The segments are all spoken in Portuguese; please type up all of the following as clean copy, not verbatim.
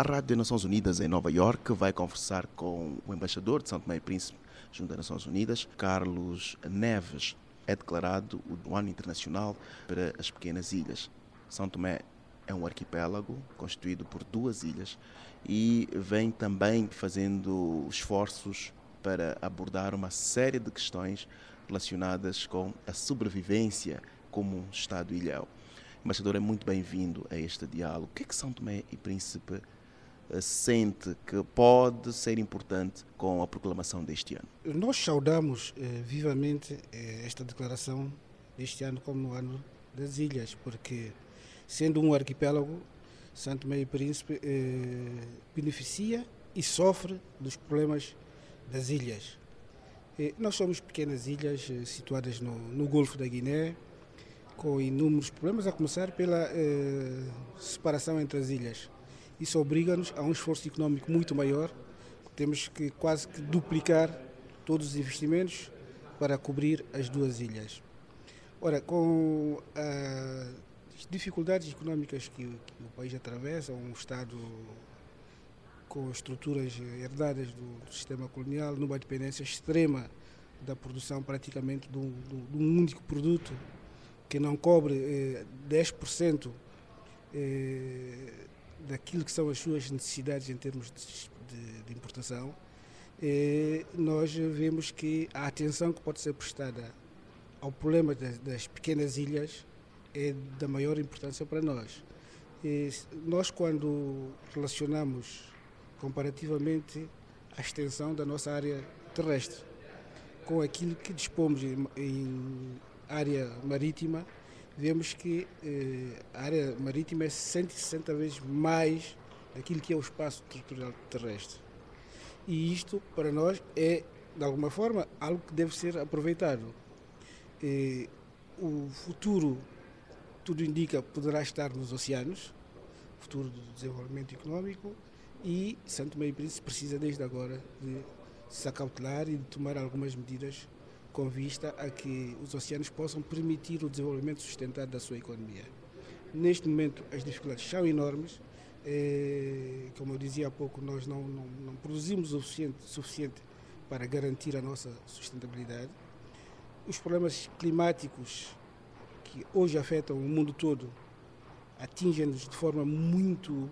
A Rádio das Nações Unidas em Nova Iorque vai conversar com o embaixador de São Tomé e Príncipe junto às Nações Unidas, Carlos Neves. É declarado o Ano Internacional para as Pequenas Ilhas. São Tomé é um arquipélago constituído por 2 ilhas e vem também fazendo esforços para abordar uma série de questões relacionadas com a sobrevivência como um Estado-ilhéu. Embaixador, é muito bem-vindo a este diálogo. O que é que São Tomé e Príncipe sente que pode ser importante com a proclamação deste ano? Nós saudamos vivamente esta declaração deste ano como o ano das ilhas, porque sendo um arquipélago, São Tomé e Príncipe beneficia e sofre dos problemas das ilhas. Nós somos pequenas ilhas situadas no Golfo da Guiné, com inúmeros problemas, a começar pela separação entre as ilhas. Isso obriga-nos a um esforço económico muito maior. Temos que quase que duplicar todos os investimentos para cobrir as 2 ilhas. Ora, com as dificuldades económicas que o país atravessa, um Estado com estruturas herdadas do sistema colonial, numa dependência extrema da produção praticamente de um único produto, que não cobre 10% daquilo que são as suas necessidades em termos de importação, nós vemos que a atenção que pode ser prestada ao problema das pequenas ilhas é da maior importância para nós. Nós, quando relacionamos comparativamente a extensão da nossa área terrestre com aquilo que dispomos em área marítima, vemos que a área marítima é 160 vezes mais daquilo que é o espaço territorial terrestre. E isto, para nós, é, de alguma forma, algo que deve ser aproveitado. O futuro, tudo indica, poderá estar nos oceanos, o futuro do desenvolvimento económico, e São Tomé e Príncipe precisa, desde agora, de se acautelar e de tomar algumas medidas com vista a que os oceanos possam permitir o desenvolvimento sustentado da sua economia. Neste momento, as dificuldades são enormes. Como eu dizia há pouco, nós não produzimos o suficiente para garantir a nossa sustentabilidade. Os problemas climáticos que hoje afetam o mundo todo atingem-nos de forma muito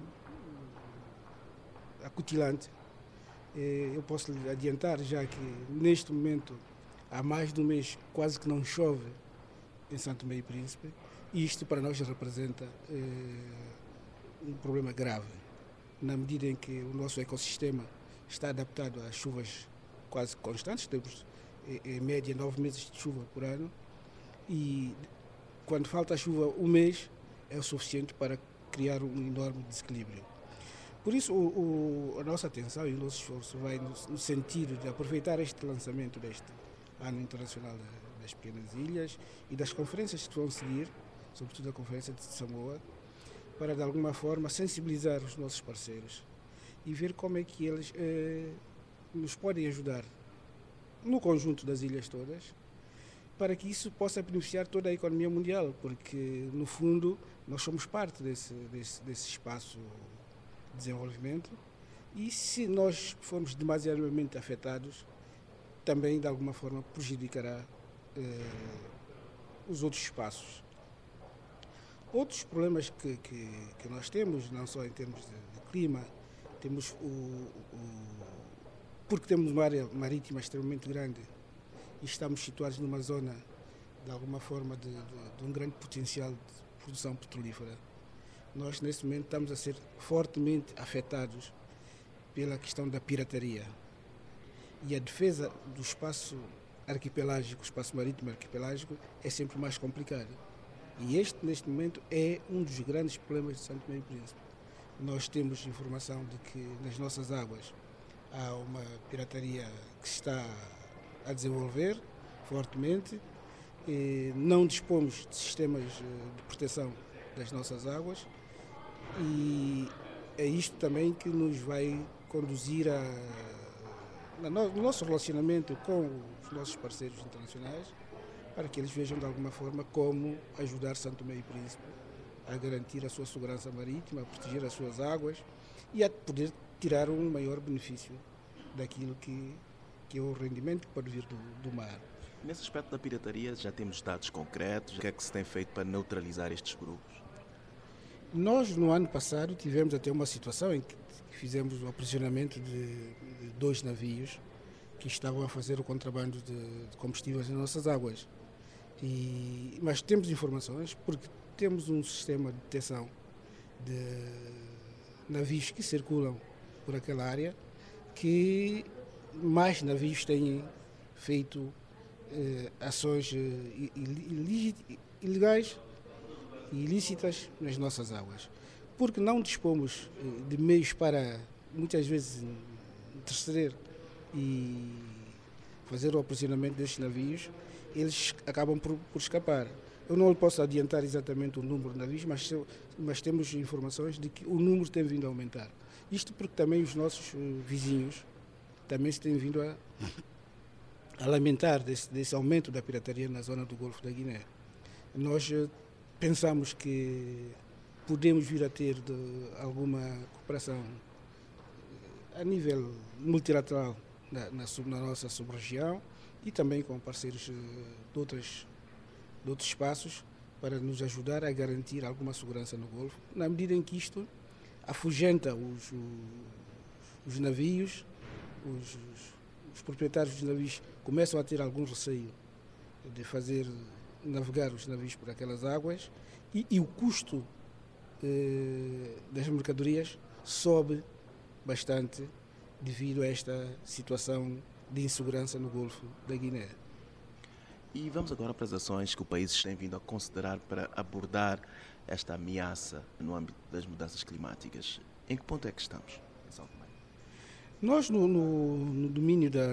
acutilante. Eu posso lhe adiantar já que, neste momento, há mais de um mês quase que não chove em São Tomé e Príncipe, e isto para nós representa um problema grave, na medida em que o nosso ecossistema está adaptado a chuvas quase constantes, temos em média 9 meses de chuva por ano, e quando falta a chuva um mês é o suficiente para criar um enorme desequilíbrio. Por isso, a nossa atenção e o nosso esforço vai no sentido de aproveitar este lançamento deste Ano Internacional das Pequenas Ilhas e das conferências que vão seguir, sobretudo a Conferência de Samoa, para de alguma forma sensibilizar os nossos parceiros e ver como é que eles nos podem ajudar no conjunto das ilhas todas, para que isso possa beneficiar toda a economia mundial, porque no fundo nós somos parte desse espaço de desenvolvimento, e se nós formos demasiadamente afetados, também de alguma forma prejudicará os outros espaços. Outros problemas que nós temos, não só em termos de clima, temos porque temos uma área marítima extremamente grande e estamos situados numa zona, de alguma forma, de um grande potencial de produção petrolífera. Nós, neste momento, estamos a ser fortemente afetados pela questão da pirataria. E a defesa do espaço arquipelágico, o espaço marítimo arquipelágico, é sempre mais complicado. E este, neste momento, é um dos grandes problemas de São Tomé e Príncipe. Nós temos informação de que nas nossas águas há uma pirataria que se está a desenvolver fortemente. Não dispomos de sistemas de proteção das nossas águas e é isto também que nos vai conduzir no nosso relacionamento com os nossos parceiros internacionais, para que eles vejam de alguma forma como ajudar São Tomé e Príncipe a garantir a sua segurança marítima, a proteger as suas águas e a poder tirar um maior benefício daquilo que é o rendimento que pode vir do mar. Nesse aspecto da pirataria, já temos dados concretos? O que é que se tem feito para neutralizar estes grupos? Nós, no ano passado, tivemos até uma situação em que fizemos o aprisionamento de 2 navios que estavam a fazer o contrabando de combustíveis nas nossas águas. Mas temos informações, porque temos um sistema de detecção de navios que circulam por aquela área, que mais navios têm feito ações ilegais e ilícitas nas nossas águas. Porque não dispomos de meios para, muitas vezes, interceder e fazer o aprisionamento destes navios, eles acabam por escapar. Eu não lhe posso adiantar exatamente o número de navios, mas temos informações de que o número tem vindo a aumentar. Isto porque também os nossos vizinhos também se têm vindo a lamentar desse aumento da pirataria na zona do Golfo da Guiné. Nós pensamos que podemos vir a ter alguma cooperação a nível multilateral na nossa sub-região e também com parceiros de outros espaços para nos ajudar a garantir alguma segurança no Golfo, na medida em que isto afugenta os navios, os proprietários dos navios começam a ter algum receio de fazer navegar os navios por aquelas águas e o custo das mercadorias sobe bastante devido a esta situação de insegurança no Golfo da Guiné. E vamos agora para as ações que o país tem vindo a considerar para abordar esta ameaça no âmbito das mudanças climáticas. Em que ponto é que estamos em São Tomé? Nós, no domínio de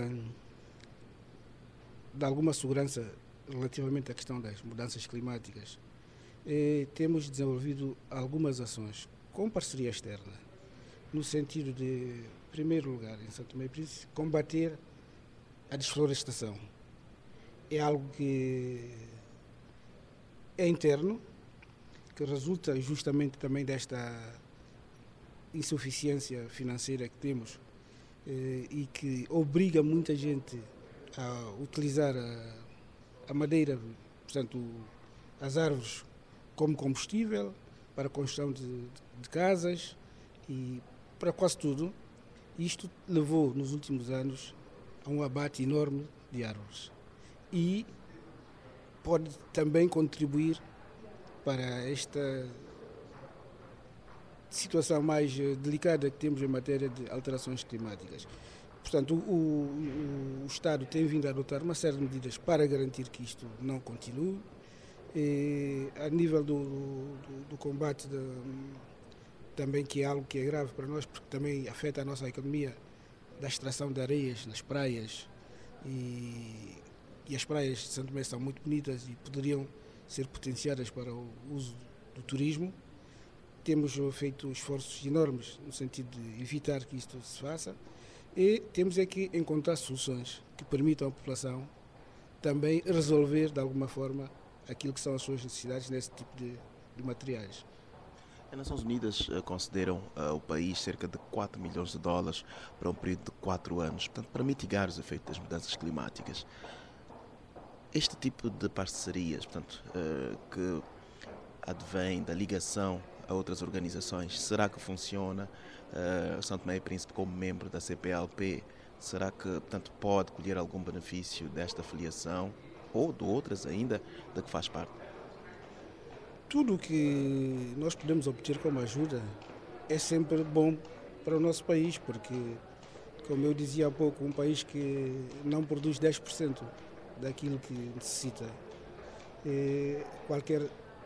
alguma segurança relativamente à questão das mudanças climáticas, temos desenvolvido algumas ações com parceria externa, no sentido de, em primeiro lugar, em São Tomé e Príncipe, combater a desflorestação. É algo que é interno, que resulta justamente também desta insuficiência financeira que temos e que obriga muita gente a utilizar a madeira, portanto, as árvores como combustível para a construção de casas e para quase tudo. Isto levou, nos últimos anos, a um abate enorme de árvores e pode também contribuir para esta situação mais delicada que temos em matéria de alterações climáticas. Portanto, o Estado tem vindo a adotar uma série de medidas para garantir que isto não continue. A nível do combate também, que é algo que é grave para nós, porque também afeta a nossa economia, da extração de areias nas praias, e as praias de São Tomé são muito bonitas e poderiam ser potenciadas para o uso do turismo. Temos feito esforços enormes no sentido de evitar que isto se faça e temos é que encontrar soluções que permitam à população também resolver de alguma forma aquilo que são as suas necessidades nesse tipo de materiais. As Nações Unidas concederam ao país cerca de 4 milhões de dólares para um período de 4 anos, portanto, para mitigar os efeitos das mudanças climáticas. Este tipo de parcerias, portanto, que advém da ligação a outras organizações, será que funciona? São Tomé e Príncipe, como membro da CPLP, será que, portanto, pode colher algum benefício desta filiação ou de outras ainda da que faz parte? Tudo o que nós podemos obter como ajuda é sempre bom para o nosso país, porque, como eu dizia há pouco, um país que não produz 10% daquilo que necessita, qualquer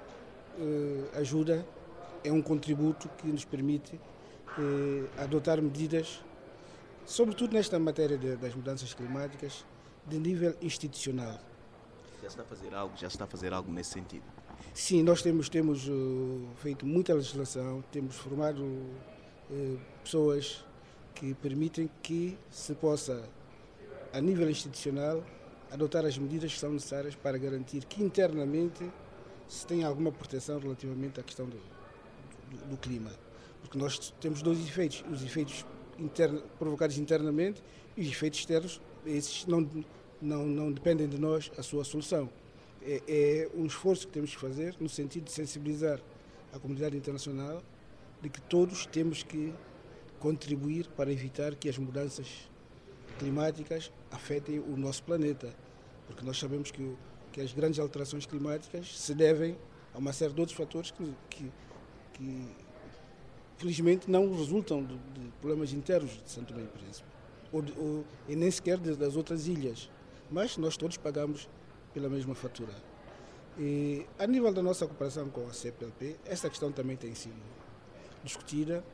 ajuda é um contributo que nos permite adotar medidas, sobretudo nesta matéria das mudanças climáticas, de nível institucional. Já está a fazer algo nesse sentido? Sim, nós temos feito muita legislação, temos formado pessoas que permitem que se possa, a nível institucional, adotar as medidas que são necessárias para garantir que internamente se tenha alguma proteção relativamente à questão do clima. porque nós temos dois efeitos, os efeitos provocados internamente e os efeitos externos, esses não dependem de nós a sua solução. É um esforço que temos que fazer no sentido de sensibilizar a comunidade internacional de que todos temos que contribuir para evitar que as mudanças climáticas afetem o nosso planeta, porque nós sabemos que as grandes alterações climáticas se devem a uma série de outros fatores que felizmente não resultam de problemas internos de São Tomé e Príncipe, e nem sequer das outras ilhas, mas nós todos pagamos pela mesma fatura. E, a nível da nossa cooperação com a CPLP, essa questão também tem sido discutida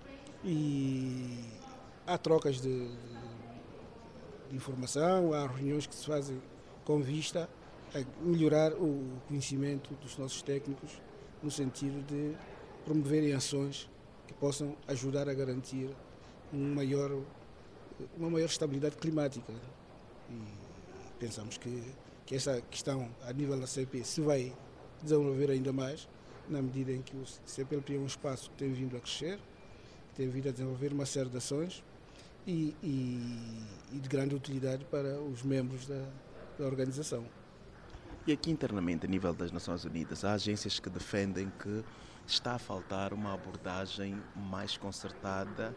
e há trocas de informação, há reuniões que se fazem com vista a melhorar o conhecimento dos nossos técnicos no sentido de promoverem ações que possam ajudar a garantir uma maior estabilidade climática. E pensamos que essa questão, a nível da CP, se vai desenvolver ainda mais, na medida em que o CPLP é um espaço que tem vindo a crescer, que tem vindo a desenvolver uma série de ações e de grande utilidade para os membros da organização. E aqui internamente, a nível das Nações Unidas, há agências que defendem que está a faltar uma abordagem mais concertada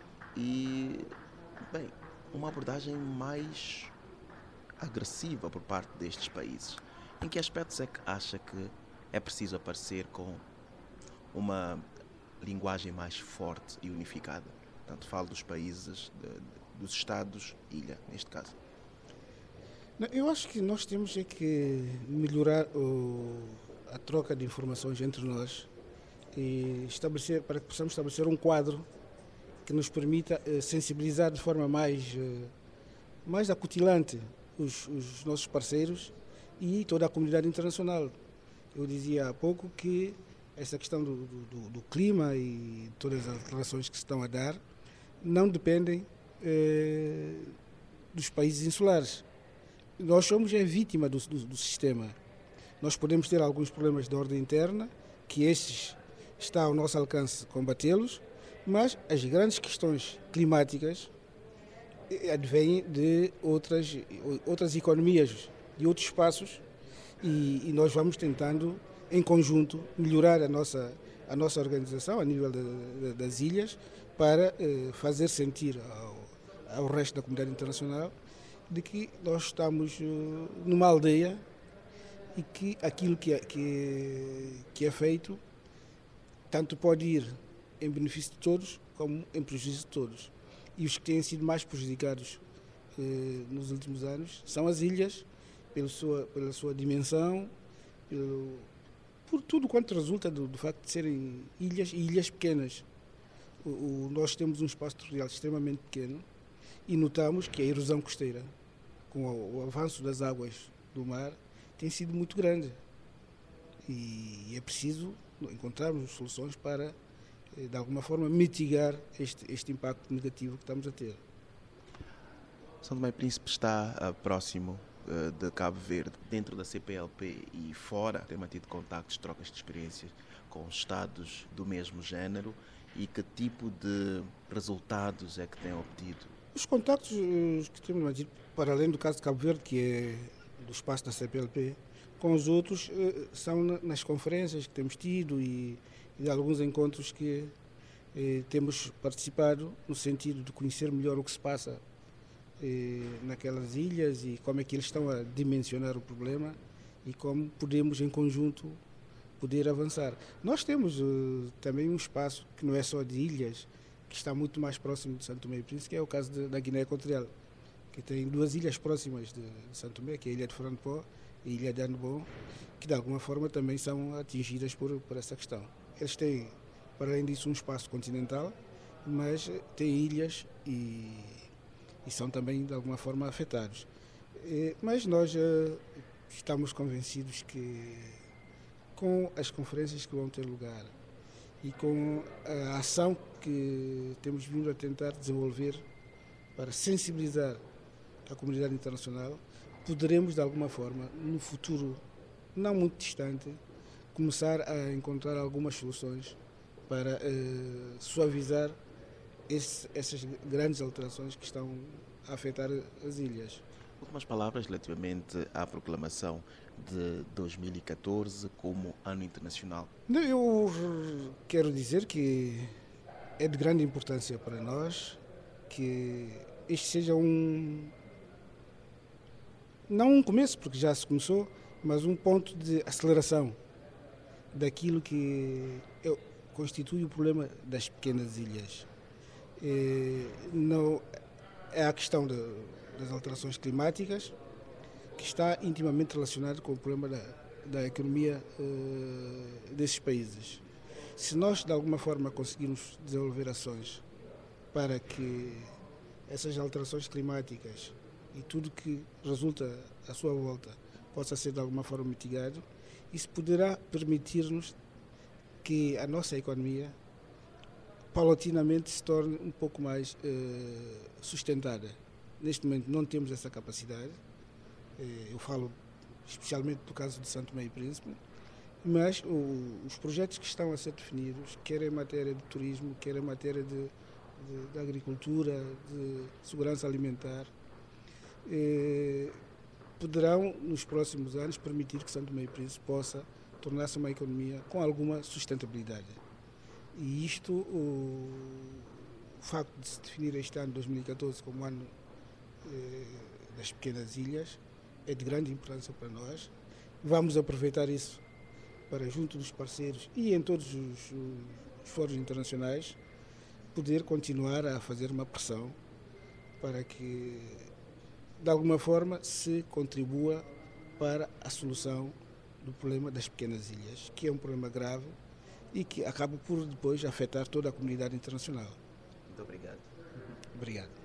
e, bem, uma abordagem mais agressiva por parte destes países. Em que aspectos é que acha que é preciso aparecer com uma linguagem mais forte e unificada? Portanto, falo dos países, dos Estados-ilha, neste caso. Eu acho que nós temos que melhorar a troca de informações entre nós e para que possamos estabelecer um quadro que nos permita sensibilizar de forma mais acutilante os nossos parceiros e toda a comunidade internacional. Eu dizia há pouco que essa questão do clima e todas as relações que se estão a dar não dependem dos países insulares. Nós somos vítima do sistema. Nós podemos ter alguns problemas de ordem interna, que esses está ao nosso alcance combatê-los, mas as grandes questões climáticas advêm de outras economias, de outros espaços, e nós vamos tentando, em conjunto, melhorar a nossa organização a nível das ilhas para fazer sentir ao resto da comunidade internacional de que nós estamos numa aldeia e que aquilo que é feito tanto pode ir em benefício de todos como em prejuízo de todos. E os que têm sido mais prejudicados nos últimos anos são as ilhas, pela sua dimensão, por tudo quanto resulta do facto de serem ilhas e ilhas pequenas. Nós temos um espaço territorial extremamente pequeno e notamos que a erosão costeira, com o avanço das águas do mar, tem sido muito grande. E é preciso encontrarmos soluções para, de alguma forma, mitigar este impacto negativo que estamos a ter. São Tomé e Príncipe está próximo de Cabo Verde, dentro da CPLP e fora, tem mantido contactos, trocas de experiências com estados do mesmo género, e que tipo de resultados é que tem obtido? Os contactos que temos mantido, para além do caso de Cabo Verde, que é do espaço da CPLP, com os outros são nas conferências que temos tido e de alguns encontros que temos participado no sentido de conhecer melhor o que se passa naquelas ilhas e como é que eles estão a dimensionar o problema e como podemos em conjunto poder avançar. Nós temos também um espaço que não é só de ilhas, que está muito mais próximo de São Tomé e Príncipe, que é o caso da Guiné Equatorial, que tem duas ilhas próximas de São Tomé, que é a Ilha de Franpó e a Ilha de Anebon, que de alguma forma também são atingidas por essa questão. Eles têm, para além disso, um espaço continental, mas têm ilhas e são também de alguma forma afetados. Mas nós estamos convencidos que com as conferências que vão ter lugar e com a ação que temos vindo a tentar desenvolver para sensibilizar a comunidade internacional, poderemos de alguma forma, no futuro não muito distante, começar a encontrar algumas soluções para suavizar essas grandes alterações que estão a afetar as ilhas. Últimas palavras relativamente à proclamação de 2014 como Ano Internacional. Eu quero dizer que é de grande importância para nós que este seja não um começo, porque já se começou, mas um ponto de aceleração daquilo que constitui o problema das pequenas ilhas. Não, é a questão das alterações climáticas, que está intimamente relacionado com o problema da economia desses países. Se nós, de alguma forma, conseguirmos desenvolver ações para que essas alterações climáticas e tudo que resulta à sua volta possa ser, de alguma forma, mitigado, isso poderá permitir-nos que a nossa economia paulatinamente se torne um pouco mais sustentada. Neste momento não temos essa capacidade, eu falo especialmente do caso de Santo Tomé e Príncipe, mas os projetos que estão a ser definidos, quer em matéria de turismo, quer em matéria de agricultura, de segurança alimentar, poderão nos próximos anos permitir que Santo Tomé e Príncipe possa tornar-se uma economia com alguma sustentabilidade. E isto, o facto de se definir este ano 2014 como ano das pequenas ilhas é de grande importância para nós. Vamos aproveitar isso para, junto dos parceiros e em todos os fóruns internacionais, poder continuar a fazer uma pressão para que, de alguma forma, se contribua para a solução do problema das pequenas ilhas, que é um problema grave e que acaba por depois afetar toda a comunidade internacional. Muito obrigado. Obrigado.